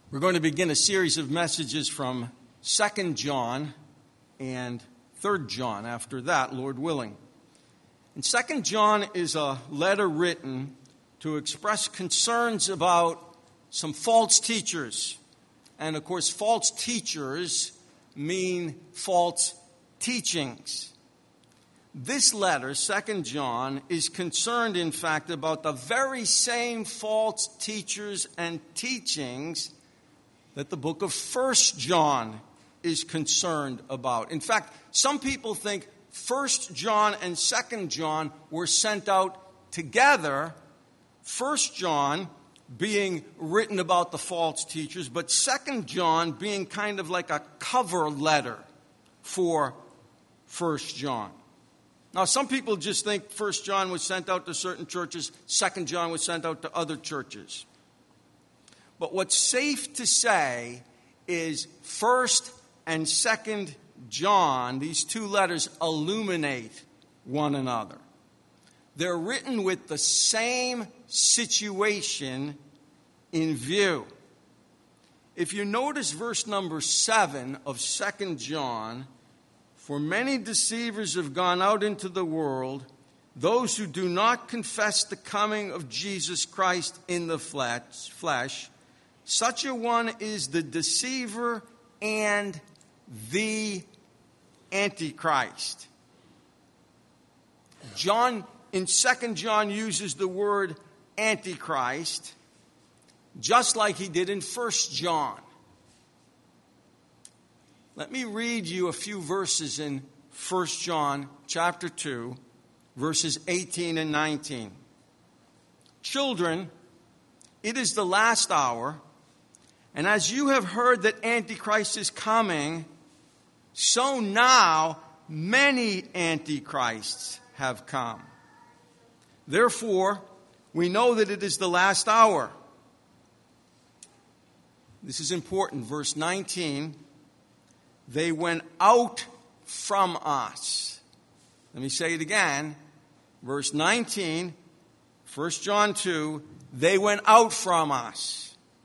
We're going to begin a series of messages from 2 John and 3 John after that, Lord willing. And 2 John is a letter written to express concerns about some false teachers. And of course, false teachers mean false teachings. This letter, 2 John, is concerned, in fact, about the very same false teachers and teachings that the book of 1 John is concerned about. In fact, some people think 1 John and 2 John were sent out together, 1 John being written about the false teachers, but 2 John being kind of like a cover letter for 1 John. Now, some people just think 1 John was sent out to certain churches, 2 John was sent out to other churches. But what's safe to say is 1 and 2 John, these two letters illuminate one another. They're written with the same situation in view. If you notice verse number 7 of 2 John, for many deceivers have gone out into the world, those who do not confess the coming of Jesus Christ in the flesh. Such a one is the deceiver and the Antichrist. John, in 2 John, uses the word Antichrist, just like he did in 1 John. Let me read you a few verses in 1 John chapter 2, verses 18 and 19. Children, it is the last hour. And as you have heard that Antichrist is coming, so now many Antichrists have come. Therefore, we know that it is the last hour. This is important. Verse 19, they went out from us. Let me say it again. Verse 19, 1 John 2, they went out from us.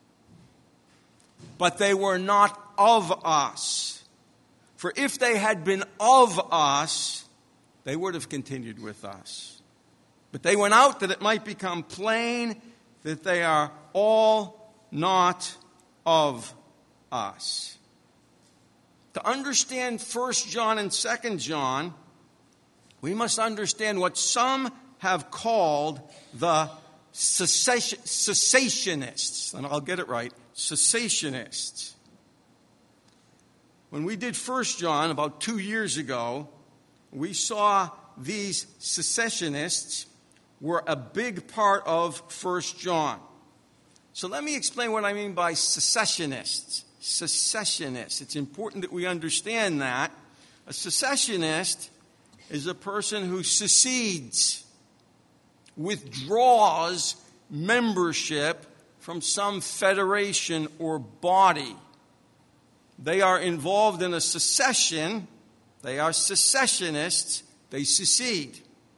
But they were not of us. For if they had been of us, they would have continued with us. But they went out that it might become plain that they are all not of us. To understand 1 John and 2 John, we must understand what some have called the cessationists. And I'll get it right. Cessationists. When we did 1 John about 2 years ago, we saw these cessationists were a big part of 1 John. So let me explain what I mean by cessationists. Secessionists. It's important that we understand that. A cessationist is a person who secedes, withdraws membership from some federation or body. They are involved in a secession. They are secessionists. They secede.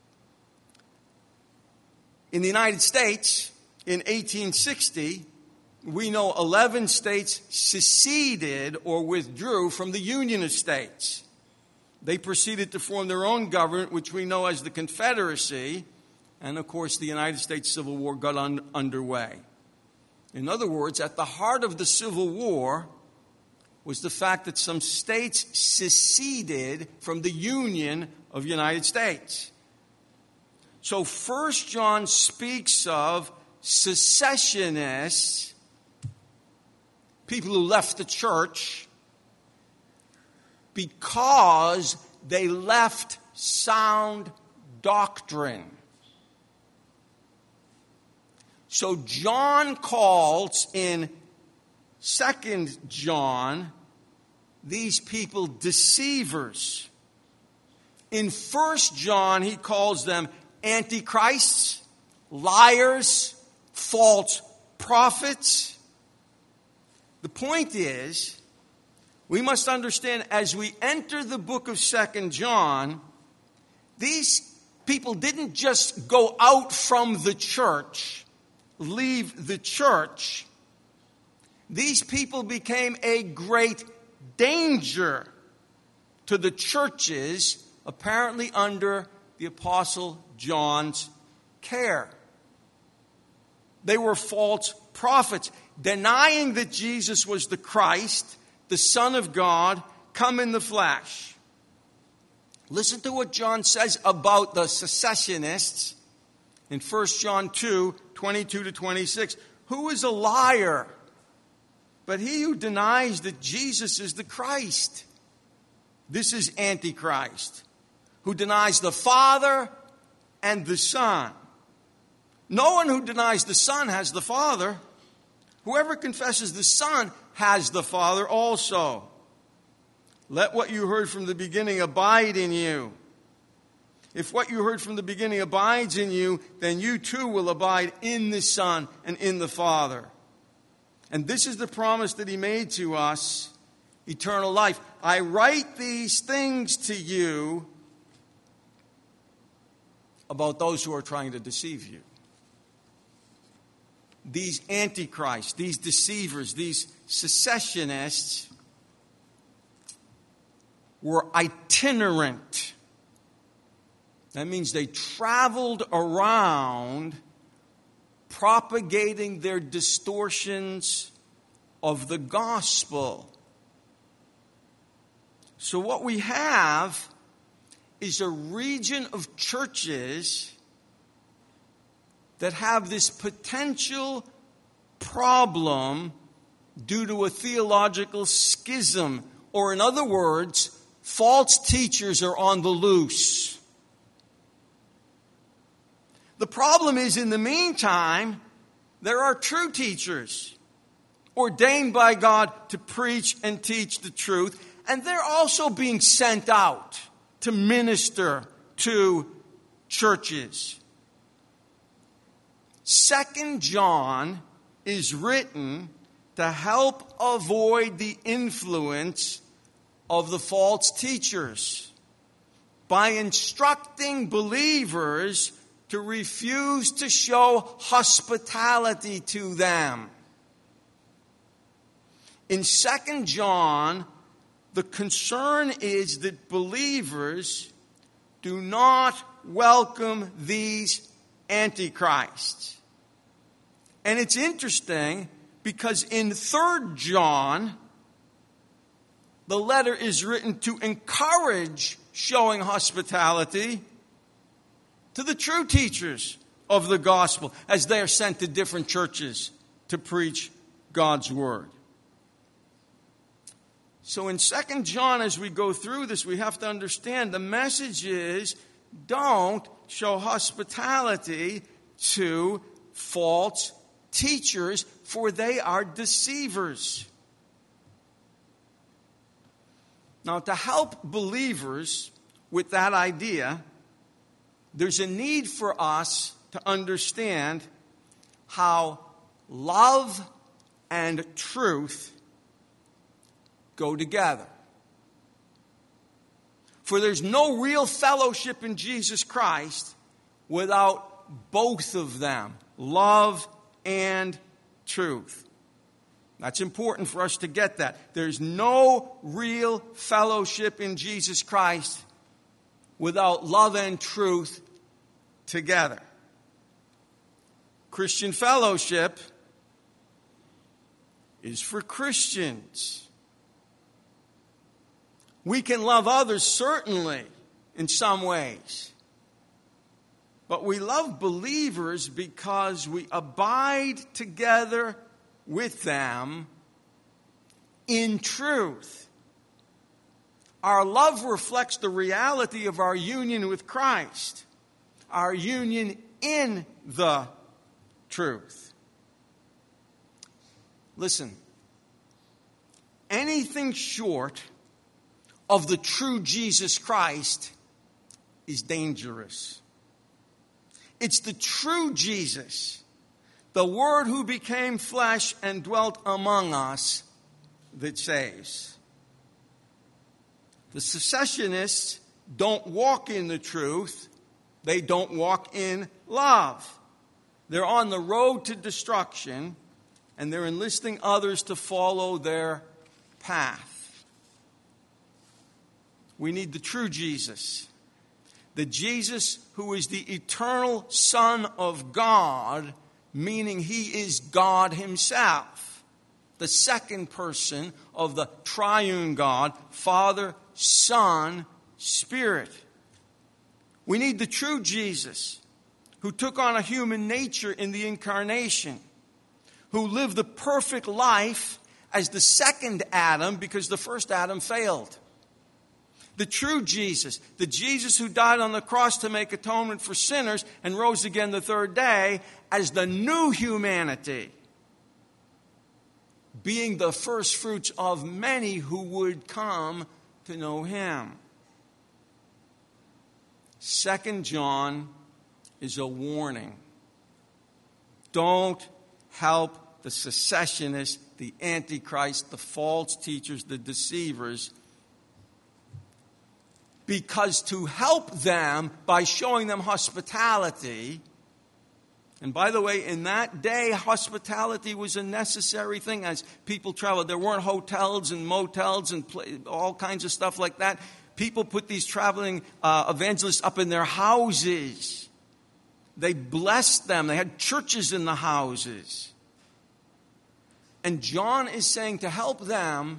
In the United States, in 1860, we know 11 states seceded or withdrew from the Union of States. They proceeded to form their own government, which we know as the Confederacy. And, of course, the United States Civil War got underway. In other words, at the heart of the Civil War was the fact that some states seceded from the Union of United States. So 1 John speaks of secessionists, people who left the church because they left sound doctrine. So John calls in 2 John these people deceivers. In 1 John, he calls them antichrists, liars, false prophets. The point is, we must understand as we enter the book of 2 John, these people didn't just go out from the church, leave the church. these people became a great danger to the churches, apparently under the Apostle John's care. They were false prophets, denying that Jesus was the Christ, the Son of God, come in the flesh. Listen to what John says about the secessionists in 1 John 2, 22 to 26. Who is a liar but he who denies that Jesus is the Christ? This is Antichrist, who denies the Father and the Son. No one who denies the Son has the Father. Whoever confesses the Son has the Father also. Let what you heard from the beginning abide in you. If what you heard from the beginning abides in you, then you too will abide in the Son and in the Father. And this is the promise that he made to us, eternal life. I write these things to you about those who are trying to deceive you. These antichrists, these deceivers, these secessionists were itinerant. That means they traveled around propagating their distortions of the gospel. So what we have is a region of churches that have this potential problem due to a theological schism. Or in other words, false teachers are on the loose. The problem is, in the meantime, there are true teachers ordained by God to preach and teach the truth, and they're also being sent out to minister to churches. 2 John is written to help avoid the influence of the false teachers by instructing believers to refuse to show hospitality to them. In 2 John, the concern is that believers do not welcome these antichrists. And it's interesting because in 3 John, the letter is written to encourage showing hospitality to the true teachers of the gospel as they are sent to different churches to preach God's word. So in 2 John, as we go through this, we have to understand the message is don't show hospitality to false teachers, for they are deceivers. Now, to help believers with that idea, there's a need for us to understand how love and truth go together. For there's no real fellowship in Jesus Christ without both of them, love and truth. That's important for us to get that. There's no real fellowship in Jesus Christ without love and truth together. Christian fellowship is for Christians. We can love others, certainly, in some ways. But we love believers because we abide together with them in truth. Our love reflects the reality of our union with Christ, our union in the truth. Listen, anything short of the true Jesus Christ is dangerous. It's the true Jesus, the Word who became flesh and dwelt among us, that saves. The secessionists don't walk in the truth. They don't walk in love. They're on the road to destruction, and they're enlisting others to follow their path. We need the true Jesus. The Jesus who is the eternal Son of God, meaning he is God himself. The second person of the triune God, Father, Son, Spirit. We need the true Jesus who took on a human nature in the incarnation, who lived the perfect life as the second Adam because the first Adam failed. The true Jesus, the Jesus who died on the cross to make atonement for sinners and rose again the third day as the new humanity, being the first fruits of many who would come to know him. 2 John is a warning. Don't help the secessionists, the Antichrist, the false teachers, the deceivers, because to help them by showing them hospitality, and by the way, in that day, hospitality was a necessary thing as people traveled. There weren't hotels and motels and all kinds of stuff like that. People put these traveling evangelists up in their houses. They blessed them. They had churches in the houses. And John is saying to help them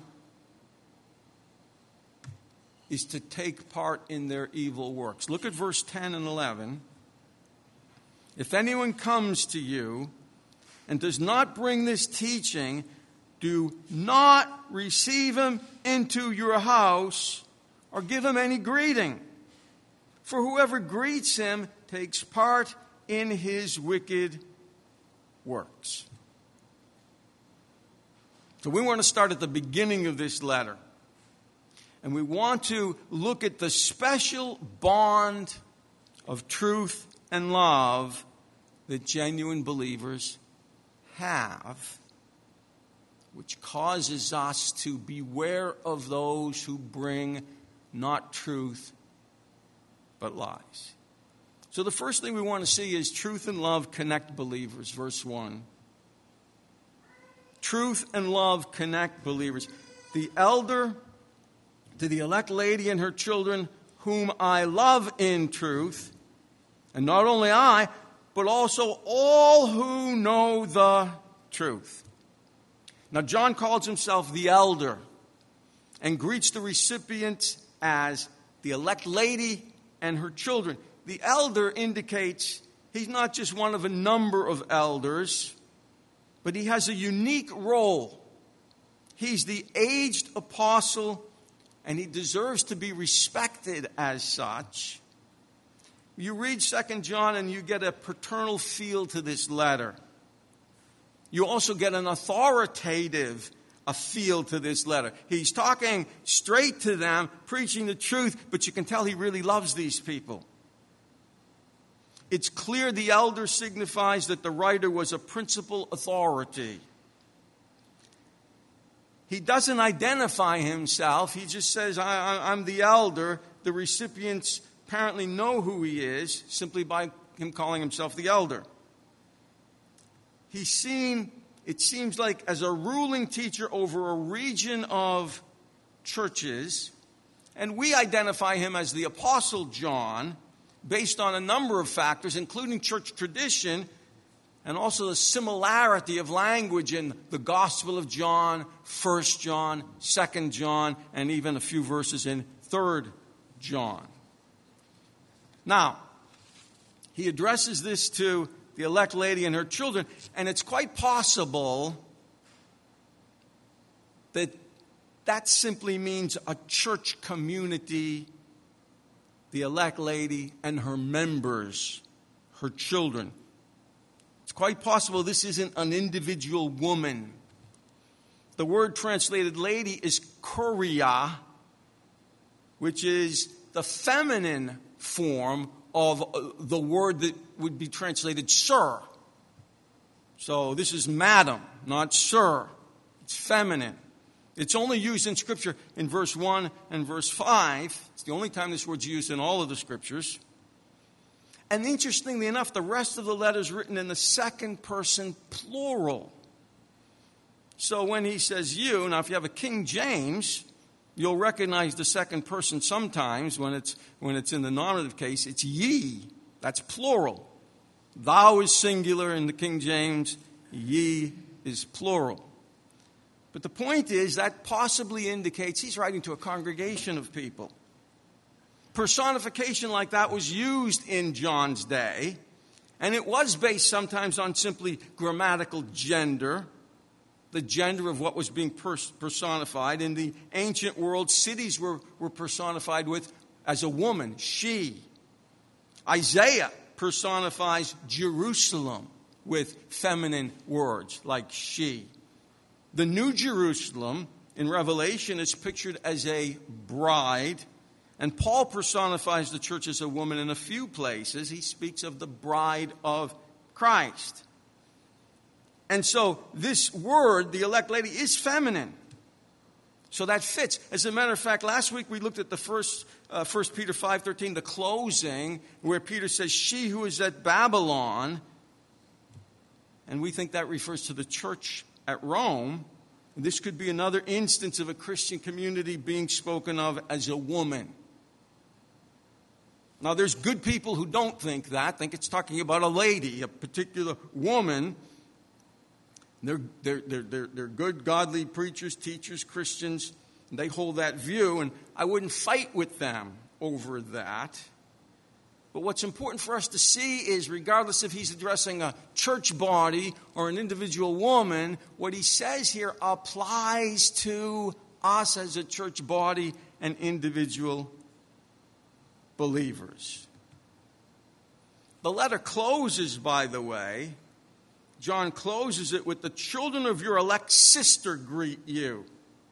is to take part in their evil works. Look at verse 10 and 11. If anyone comes to you and does not bring this teaching, do not receive him into your house or give him any greeting. For whoever greets him takes part in his wicked works. So we want to start at the beginning of this letter. And we want to look at the special bond of truth and love that genuine believers have, which causes us to beware of those who bring not truth, but lies. So the first thing we want to see is truth and love connect believers, verse 1. Truth and love connect believers. The elder to the elect lady and her children, whom I love in truth, and not only I, but also all who know the truth. Now, John calls himself the elder and greets the recipients as the elect lady and her children. The elder indicates he's not just one of a number of elders, but he has a unique role. He's the aged apostle, and he deserves to be respected as such. You read 2 John and you get a paternal feel to this letter. You also get an authoritative feel to this letter. He's talking straight to them, preaching the truth, but you can tell he really loves these people. It's clear the elder signifies that the writer was a principal authority. He doesn't identify himself. He just says, I'm the elder. The recipients apparently know who he is simply by him calling himself the elder. He's seen, it seems like, as a ruling teacher over a region of churches. And we identify him as the Apostle John based on a number of factors, including church tradition, and also the similarity of language in the Gospel of John, 1 John, 2 John, and even a few verses in 3 John. Now, he addresses this to the elect lady and her children, and it's quite possible that that simply means a church community, the elect lady and her members, her children. It's quite possible this isn't an individual woman. The word translated lady is kuria, which is the feminine form of the word that would be translated sir. So this is madam, not sir. It's feminine. It's only used in Scripture in verse 1 and verse 5. It's the only time this word's used in all of the Scriptures. And interestingly enough, the rest of the letter is written in the second person plural. So when he says you, now if you have a King James, you'll recognize the second person sometimes when it's in the nominative case. It's ye. That's plural. Thou is singular in the King James. Ye is plural. But the point is that possibly indicates he's writing to a congregation of people. Personification like that was used in John's day, and it was based sometimes on simply grammatical gender, the gender of what was being personified. In the ancient world, cities were personified with as a woman, she. Isaiah personifies Jerusalem with feminine words like she. The New Jerusalem in Revelation is pictured as a bride, and Paul personifies the church as a woman in a few places. He speaks of the bride of Christ. And so this word, the elect lady, is feminine. So that fits. As a matter of fact, last week we looked at the first Peter 5:13, the closing, where Peter says, she who is at Babylon, and we think that refers to the church at Rome. This could be another instance of a Christian community being spoken of as a woman. Now, there's good people who don't think that, think it's talking about a lady, a particular woman. They're good, godly preachers, teachers, Christians. And they hold that view, and I wouldn't fight with them over that. But what's important for us to see is, regardless if he's addressing a church body or an individual woman, what he says here applies to us as a church body and individual believers. The letter closes, by the way, John closes it with, the children of your elect sister greet you.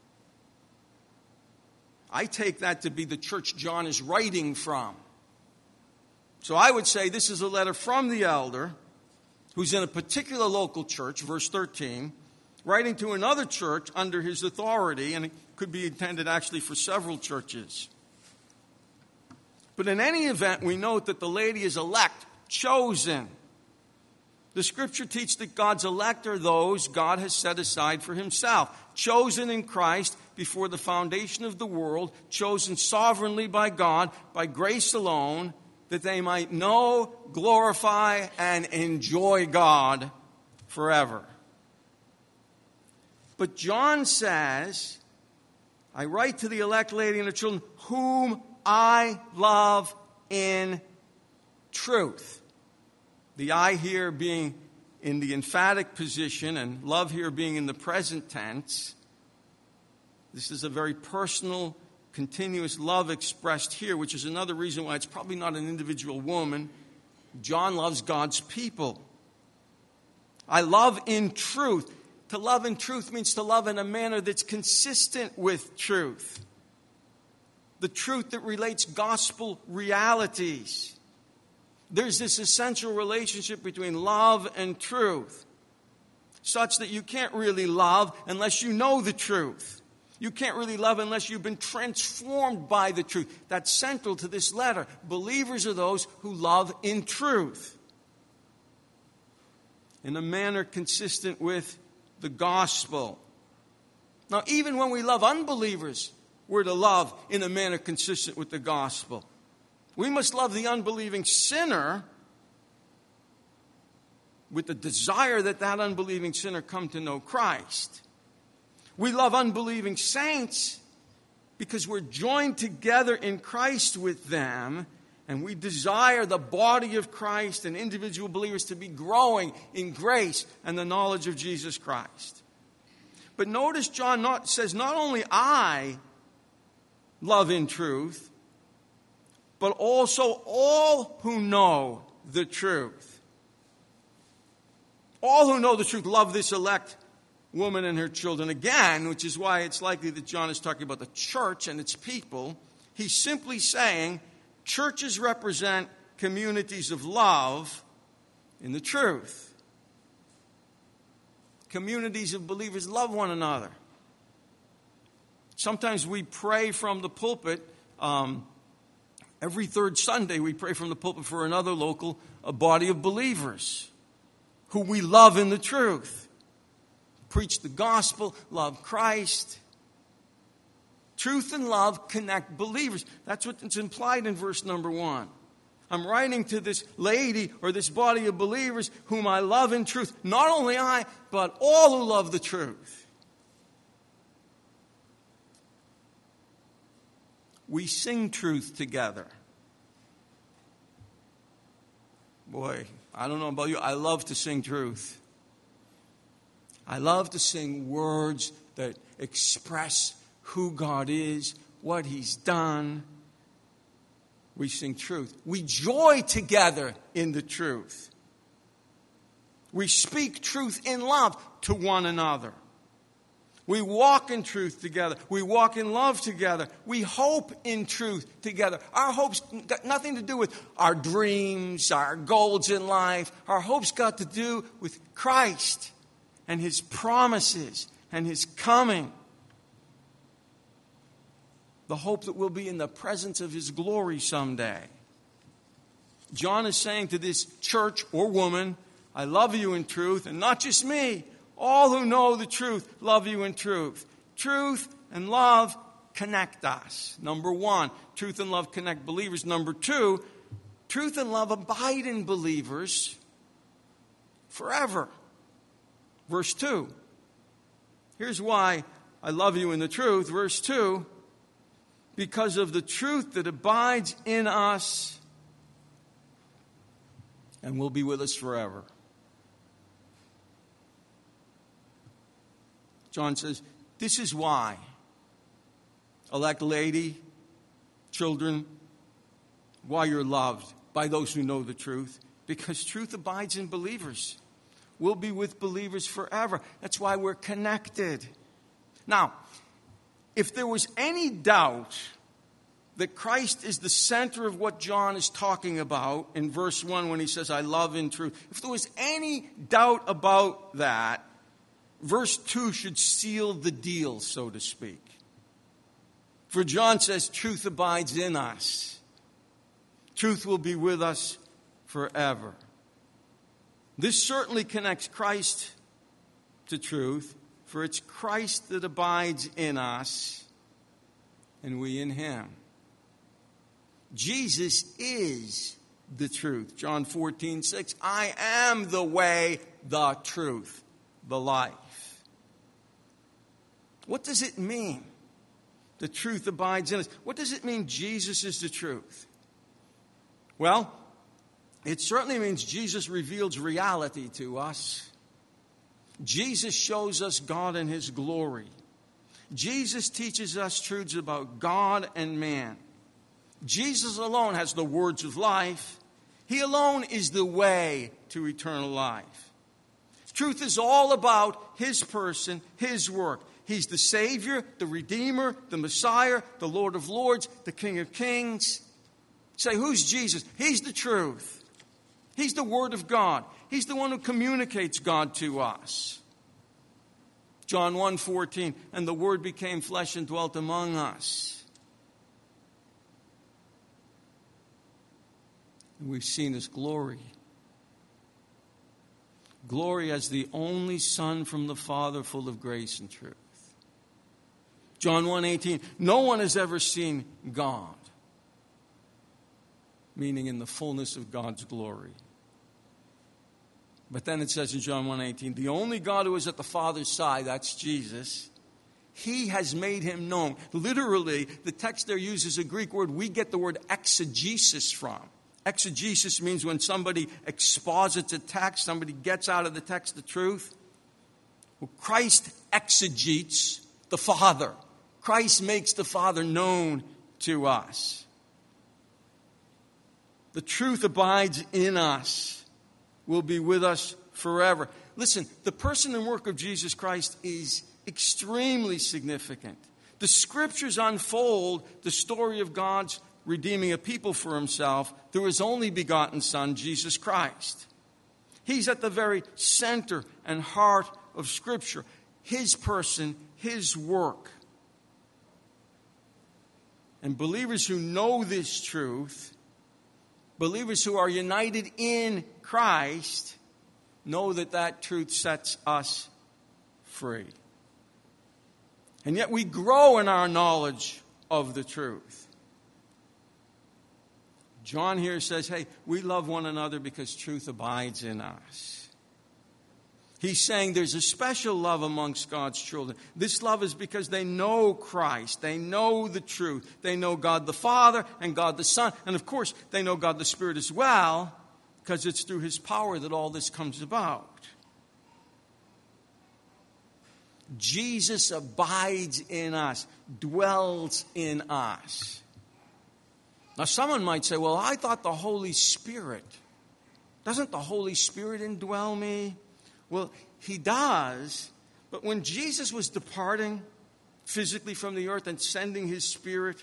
I take that to be the church John is writing from. So I would say this is a letter from the elder who's in a particular local church, verse 13, writing to another church under his authority, and it could be intended actually for several churches. But in any event, we note that the lady is elect, chosen. The scripture teaches that God's elect are those God has set aside for himself, chosen in Christ before the foundation of the world, chosen sovereignly by God, by grace alone, that they might know, glorify, and enjoy God forever. But John says, I write to the elect lady and her children, whom I love in truth. The I here being in the emphatic position and love here being in the present tense. This is a very personal, continuous love expressed here, which is another reason why it's probably not an individual woman. John loves God's people. I love in truth. To love in truth means to love in a manner that's consistent with truth. The truth that relates gospel realities. There's this essential relationship between love and truth, such that you can't really love unless you know the truth. You can't really love unless you've been transformed by the truth. That's central to this letter. Believers are those who love in truth, in a manner consistent with the gospel. Now, even when we love unbelievers, we're to love in a manner consistent with the gospel. We must love the unbelieving sinner with the desire that that unbelieving sinner come to know Christ. We love unbelieving saints because we're joined together in Christ with them, and we desire the body of Christ and individual believers to be growing in grace and the knowledge of Jesus Christ. But notice John says not only I love in truth, but also all who know the truth. All who know the truth love this elect woman and her children. Again, which is why it's likely that John is talking about the church and its people. He's simply saying churches represent communities of love in the truth. Communities of believers love one another. Sometimes we pray from the pulpit. Every third Sunday, we pray from the pulpit for another local body of believers who we love in the truth. preach the gospel, love Christ. Truth and love connect believers. That's what's implied in verse number 1. I'm writing to this lady or this body of believers whom I love in truth. Not only I, but all who love the truth. We sing truth together. Boy, I don't know about you. I love to sing truth. I love to sing words that express who God is, what He's done. We sing truth. We joy together in the truth. We speak truth in love to one another. We walk in truth together. We walk in love together. We hope in truth together. Our hopes got nothing to do with our dreams, our goals in life. Our hopes got to do with Christ and His promises and His coming. The hope that we'll be in the presence of His glory someday. John is saying to this church or woman, I love you in truth, and not just me. All who know the truth love you in truth. Truth and love connect us. Number 1, truth and love connect believers. Number 2, truth and love abide in believers forever. Verse 2. Here's why I love you in the truth. Verse 2. Because of the truth that abides in us and will be with us forever. John says, this is why, elect lady, children, why you're loved by those who know the truth. Because truth abides in believers. We'll be with believers forever. That's why we're connected. Now, if there was any doubt that Christ is the center of what John is talking about in verse 1 when he says, I love in truth. If there was any doubt about that, verse 2 should seal the deal, so to speak. For John says, truth abides in us. Truth will be with us forever. This certainly connects Christ to truth. For it's Christ that abides in us, and we in Him. Jesus is the truth. John 14:6. I am the way, the truth, the life. What does it mean? The truth abides in us. What does it mean Jesus is the truth? Well, it certainly means Jesus reveals reality to us. Jesus shows us God and His glory. Jesus teaches us truths about God and man. Jesus alone has the words of life. He alone is the way to eternal life. Truth is all about His person, His work. He's the Savior, the Redeemer, the Messiah, the Lord of Lords, the King of Kings. Say, who's Jesus? He's the truth. He's the Word of God. He's the one who communicates God to us. John 1:14, and the Word became flesh and dwelt among us. And we've seen His glory. Glory as the only Son from the Father, full of grace and truth. John 1:18, no one has ever seen God, meaning in the fullness of God's glory. But then it says in John 1:18, the only God who is at the Father's side, that's Jesus, He has made Him known. Literally, the text there uses a Greek word we get the word exegesis from. Exegesis means when somebody exposits a text, somebody gets out of the text the truth. Well, Christ exegetes the Father. Christ makes the Father known to us. The truth abides in us. Will be with us forever. Listen, the person and work of Jesus Christ is extremely significant. The Scriptures unfold the story of God's redeeming a people for Himself through His only begotten Son, Jesus Christ. He's at the very center and heart of Scripture. His person, His work. And believers who know this truth, believers who are united in Christ, know that that truth sets us free. And yet we grow in our knowledge of the truth. John here says, hey, we love one another because truth abides in us. He's saying there's a special love amongst God's children. This love is because they know Christ. They know the truth. They know God the Father and God the Son. And of course, they know God the Spirit as well, because it's through His power that all this comes about. Jesus abides in us, dwells in us. Now, someone might say, well, I thought the Holy Spirit, doesn't the Holy Spirit indwell me? Well, He does, but when Jesus was departing physically from the earth and sending His Spirit,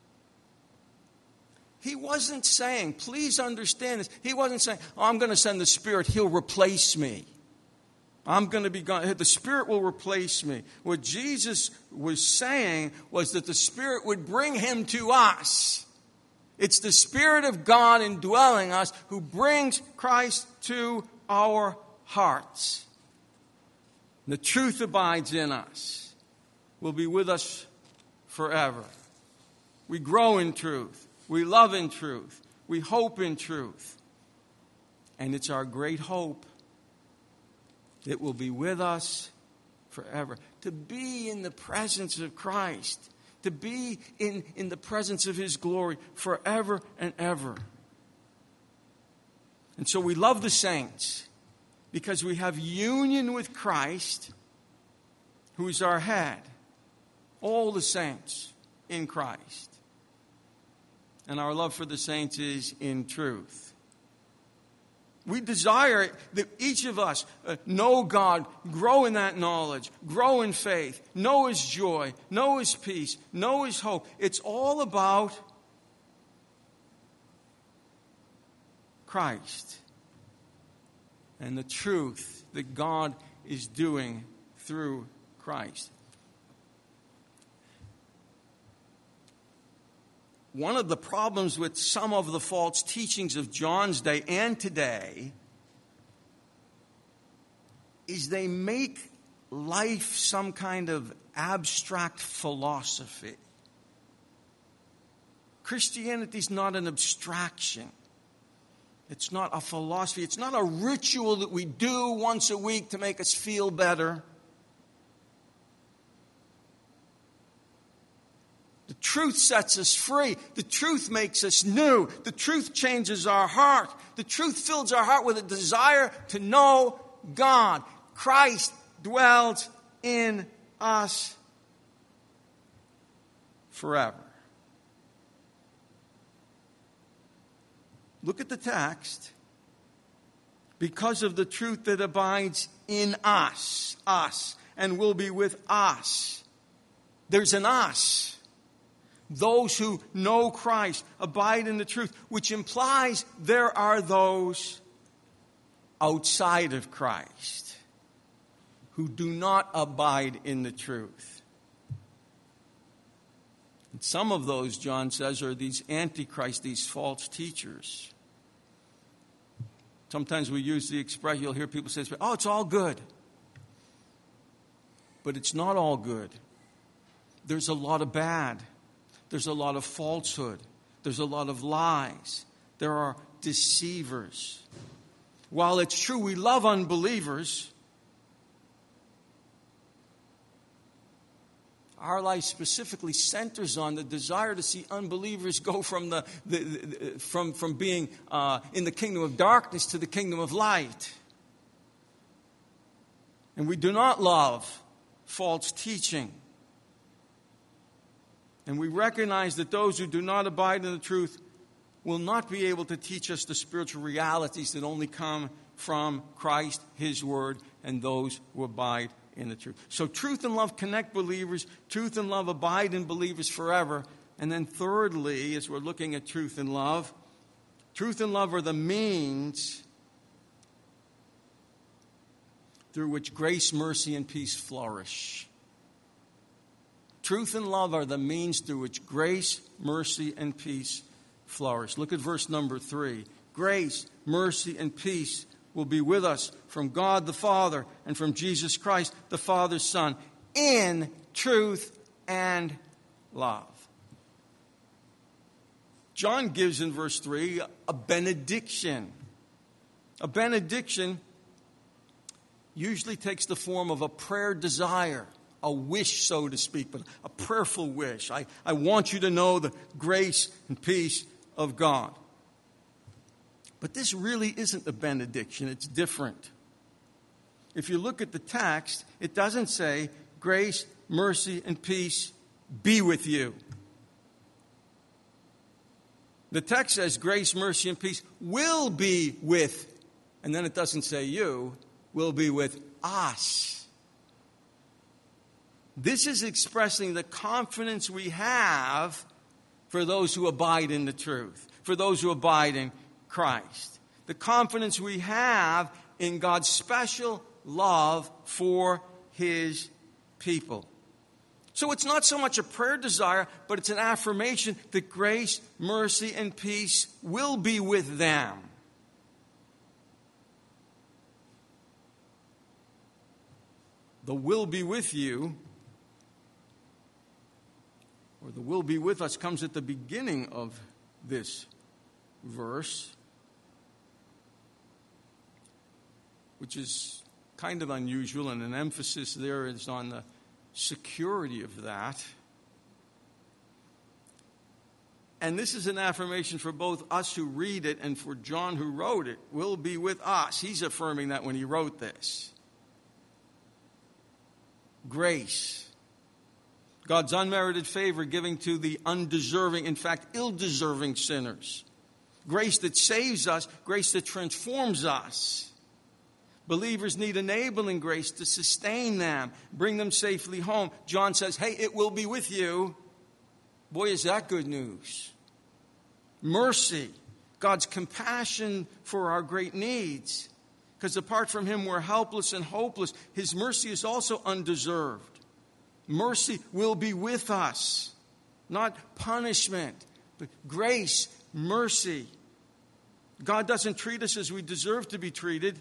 He wasn't saying, please understand this, He wasn't saying, oh, I'm going to send the Spirit, He'll replace me. I'm going to be gone. The Spirit will replace me. What Jesus was saying was that the Spirit would bring Him to us. It's the Spirit of God indwelling us who brings Christ to our hearts. The truth abides in us, will be with us forever. We grow in truth. We love in truth. We hope in truth. And it's our great hope that will be with us forever. To be in the presence of Christ. To be in the presence of His glory forever and ever. And so we love the saints because we have union with Christ, who is our head. All the saints in Christ. And our love for the saints is in truth. We desire that each of us know God, grow in that knowledge, grow in faith, know His joy, know His peace, know His hope. It's all about Christ and the truth that God is doing through Christ. One of the problems with some of the false teachings of John's day and today is they make life some kind of abstract philosophy. Christianity is not an abstraction. It's not a philosophy. It's not a ritual that we do once a week to make us feel better. The truth sets us free. The truth makes us new. The truth changes our heart. The truth fills our heart with a desire to know God. Christ dwells in us forever. Look at the text. Because of the truth that abides in us, and will be with us. There's an us. Those who know Christ abide in the truth, which implies there are those outside of Christ who do not abide in the truth. And some of those, John says, are these antichrists, these false teachers. Sometimes we use the expression, you'll hear people say, oh, it's all good. But it's not all good. There's a lot of bad. There's a lot of falsehood. There's a lot of lies. There are deceivers. While it's true we love unbelievers, our life specifically centers on the desire to see unbelievers go from from being in the kingdom of darkness to the kingdom of light. And we do not love false teaching. And we recognize that those who do not abide in the truth will not be able to teach us the spiritual realities that only come from Christ, His Word, and those who abide in the truth. So truth and love connect believers. Truth and love abide in believers forever. And then thirdly, as we're looking at truth and love are the means through which grace, mercy, and peace flourish. Truth and love are the means through which grace, mercy, and peace flourish. Look at verse number 3. Grace, mercy, and peace will be with us from God the Father and from Jesus Christ, the Father's Son, in truth and love. John gives in verse 3 a benediction. A benediction usually takes the form of a prayer desire, a wish, so to speak, but a prayerful wish. I want you to know the grace and peace of God. But this really isn't a benediction. It's different. If you look at the text, it doesn't say, grace, mercy, and peace be with you. The text says, grace, mercy, and peace will be with, and then it doesn't say you, will be with us. This is expressing the confidence we have for those who abide in the truth, for those who abide in Christ. The confidence we have in God's special love for His people. So it's not so much a prayer desire, but it's an affirmation that grace, mercy, and peace will be with them. The will be with you, or the will be with us, comes at the beginning of this verse, which is kind of unusual, and an emphasis there is on the security of that. And this is an affirmation for both us who read it and for John who wrote it. Will be with us. He's affirming that when he wrote this. Grace. God's unmerited favor giving to the undeserving, in fact, ill-deserving sinners. Grace that saves us, grace that transforms us. Believers need enabling grace to sustain them, bring them safely home. John says, hey, it will be with you. Boy, is that good news. Mercy, God's compassion for our great needs. Because apart from Him, we're helpless and hopeless. His mercy is also undeserved. Mercy will be with us. Not punishment, but grace, mercy. God doesn't treat us as we deserve to be treated.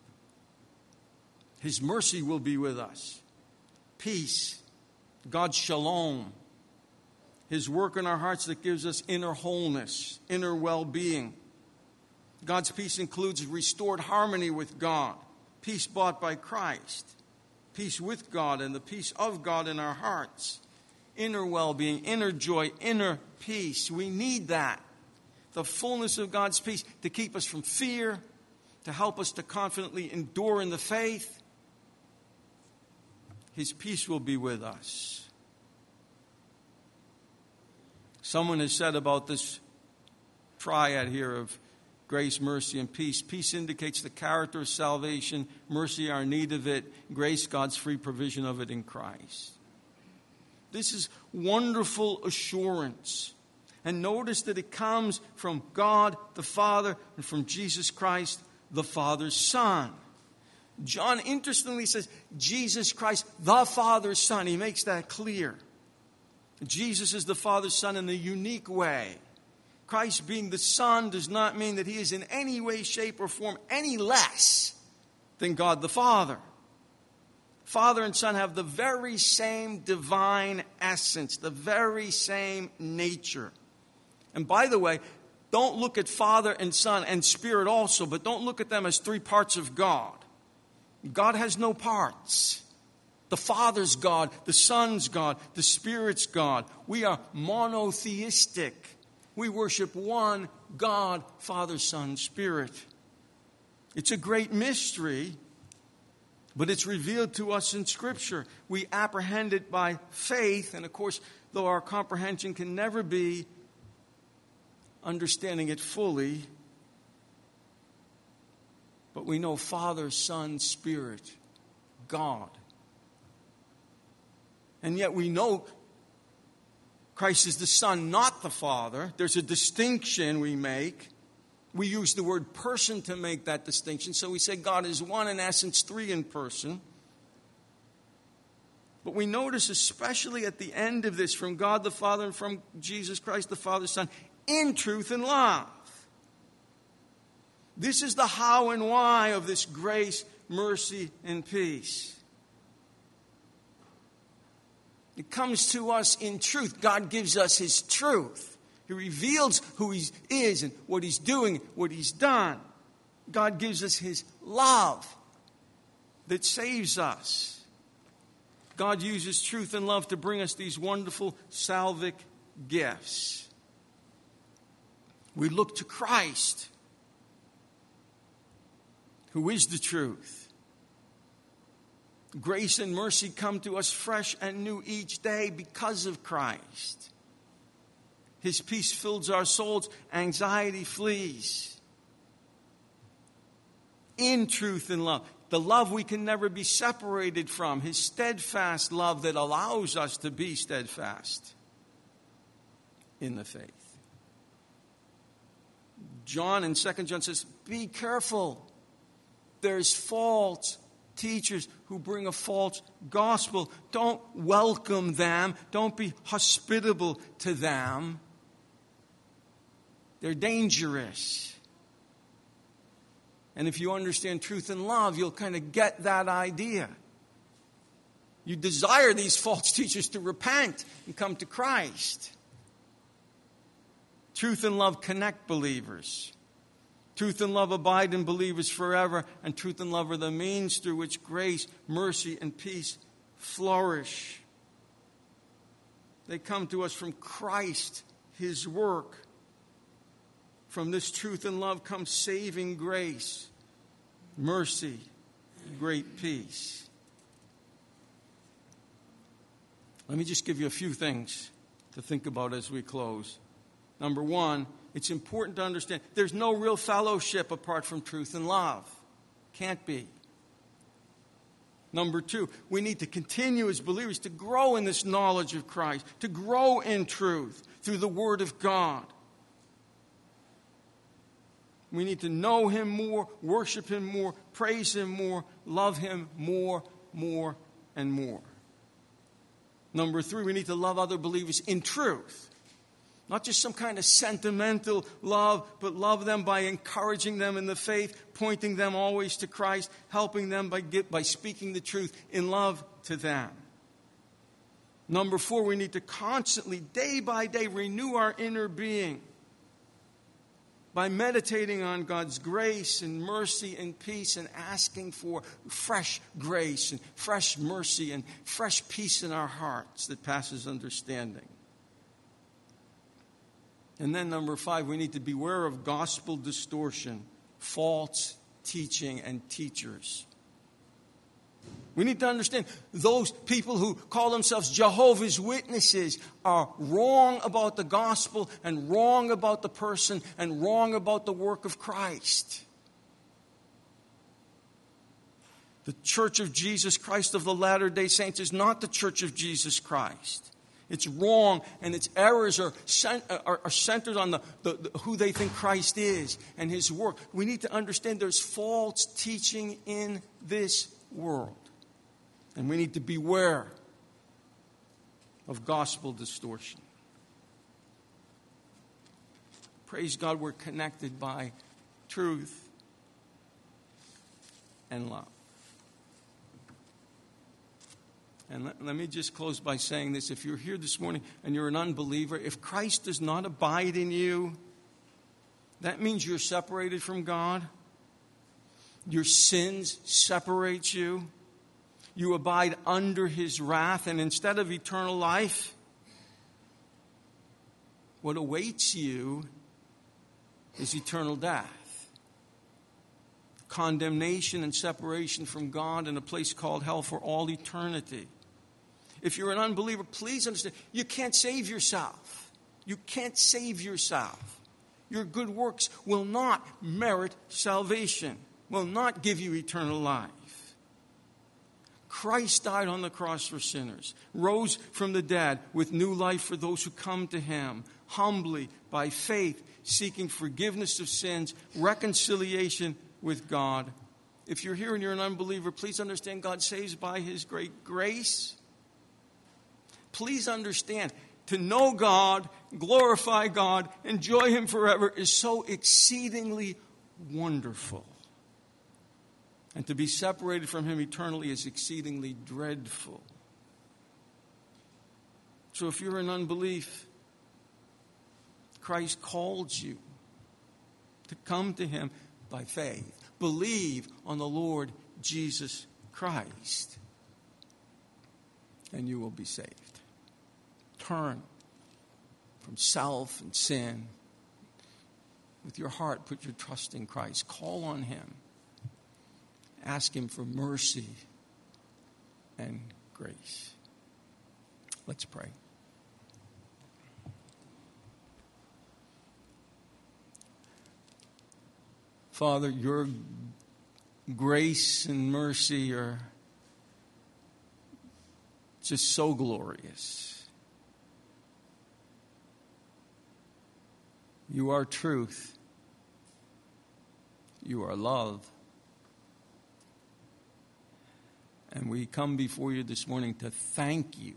His mercy will be with us. Peace, God's shalom. His work in our hearts that gives us inner wholeness, inner well-being. God's peace includes restored harmony with God, peace bought by Christ, peace with God and the peace of God in our hearts, inner well-being, inner joy, inner peace. We need that. The fullness of God's peace to keep us from fear, to help us to confidently endure in the faith. His peace will be with us. Someone has said about this triad here of grace, mercy, and peace. Peace indicates the character of salvation. Mercy, our need of it. Grace, God's free provision of it in Christ. This is wonderful assurance. And notice that it comes from God the Father and from Jesus Christ, the Father's Son. John interestingly says, Jesus Christ, the Father's Son. He makes that clear. Jesus is the Father's Son in a unique way. Christ being the Son does not mean that He is in any way, shape, or form any less than God the Father. Father and Son have the very same divine essence, the very same nature. And by the way, don't look at Father and Son and Spirit also, but don't look at them as three parts of God. God has no parts. The Father's God, the Son's God, the Spirit's God. We are monotheistic. We worship one God, Father, Son, Spirit. It's a great mystery, but it's revealed to us in Scripture. We apprehend it by faith, and of course, though our comprehension can never be understanding it fully, but we know Father, Son, Spirit, God. And yet we know Christ is the Son, not the Father. There's a distinction we make. We use the word person to make that distinction. So we say God is one in essence, three in person. But we notice, especially at the end of this, from God the Father and from Jesus Christ the Father's Son, in truth and love. This is the how and why of this grace, mercy, and peace. It comes to us in truth. God gives us His truth. He reveals who He is and what He's doing, what He's done. God gives us His love that saves us. God uses truth and love to bring us these wonderful salvic gifts. We look to Christ, who is the truth. Grace and mercy come to us fresh and new each day because of Christ. His peace fills our souls. Anxiety flees. In truth and love. The love we can never be separated from. His steadfast love that allows us to be steadfast in the faith. John in 2 John says, be careful. There's false teachers who bring a false gospel. Don't welcome them. Don't be hospitable to them. They're dangerous. And if you understand truth and love, you'll kind of get that idea. You desire these false teachers to repent and come to Christ. Truth and love connect believers. Truth and love abide in believers forever, and truth and love are the means through which grace, mercy, and peace flourish. They come to us from Christ, His work. From this truth and love comes saving grace, mercy, great peace. Let me just give you a few things to think about as we close. Number one, it's important to understand there's no real fellowship apart from truth and love. Can't be. Number two, we need to continue as believers to grow in this knowledge of Christ, to grow in truth through the Word of God. We need to know Him more, worship Him more, praise Him more, love Him more, and more. Number three, we need to love other believers in truth. Not just some kind of sentimental love, but love them by encouraging them in the faith, pointing them always to Christ, helping them by speaking the truth in love to them. Number four, we need to constantly, day by day, renew our inner being by meditating on God's grace and mercy and peace and asking for fresh grace and fresh mercy and fresh peace in our hearts that passes understanding. And then number five, we need to beware of gospel distortion, false teaching, and teachers. We need to understand those people who call themselves Jehovah's Witnesses are wrong about the gospel and wrong about the person and wrong about the work of Christ. The Church of Jesus Christ of the Latter-day Saints is not the Church of Jesus Christ. It's wrong, and its errors are centered on the who they think Christ is and His work. We need to understand there's false teaching in this world. And we need to beware of gospel distortion. Praise God, we're connected by truth and love. And let me just close by saying this. If you're here this morning and you're an unbeliever, if Christ does not abide in you, that means you're separated from God. Your sins separate you. You abide under His wrath, and instead of eternal life, what awaits you is eternal death. Condemnation and separation from God in a place called hell for all eternity. If you're an unbeliever, please understand, you can't save yourself. You can't save yourself. Your good works will not merit salvation, will not give you eternal life. Christ died on the cross for sinners, rose from the dead with new life for those who come to Him, humbly, by faith, seeking forgiveness of sins, reconciliation with God. If you're here and you're an unbeliever, please understand God saves by His great grace. Please understand, to know God, glorify God, enjoy Him forever is so exceedingly wonderful. And to be separated from him eternally is exceedingly dreadful. So if you're in unbelief, Christ calls you to come to him by faith. Believe on the Lord Jesus Christ, and you will be saved. Turn from self and sin. With your heart, put your trust in Christ. Call on him. Ask him for mercy and grace. Let's pray. Father, your grace and mercy are just so glorious. You are truth. You are love. And we come before you this morning to thank you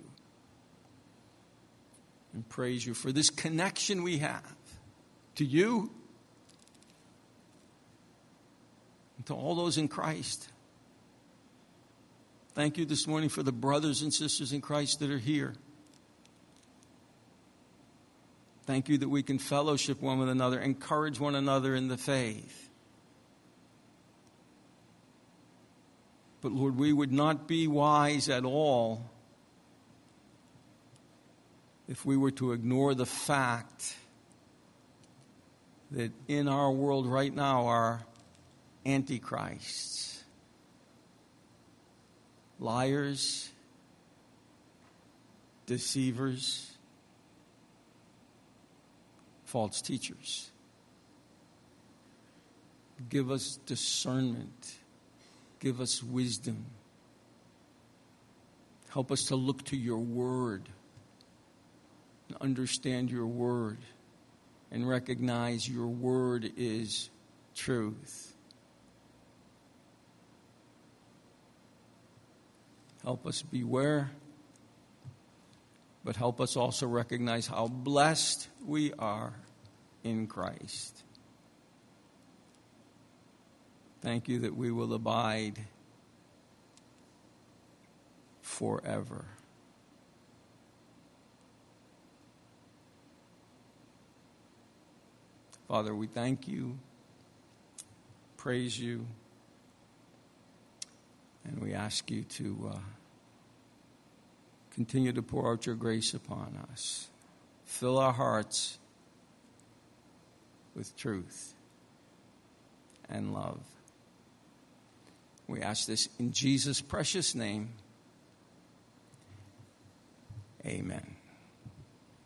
and praise you for this connection we have to you and to all those in Christ. Thank you this morning for the brothers and sisters in Christ that are here. Thank you that we can fellowship one with another, encourage one another in the faith. But Lord, we would not be wise at all if we were to ignore the fact that in our world right now are antichrists, liars, deceivers, false teachers. Give us discernment. Give us wisdom. Help us to look to your word and understand your word and recognize your word is truth. Help us beware, but help us also recognize how blessed we are in Christ. Thank you that we will abide forever. Father, we thank you, praise you, and we ask you to continue to pour out your grace upon us. Fill our hearts with truth and love. We ask this in Jesus' precious name. Amen.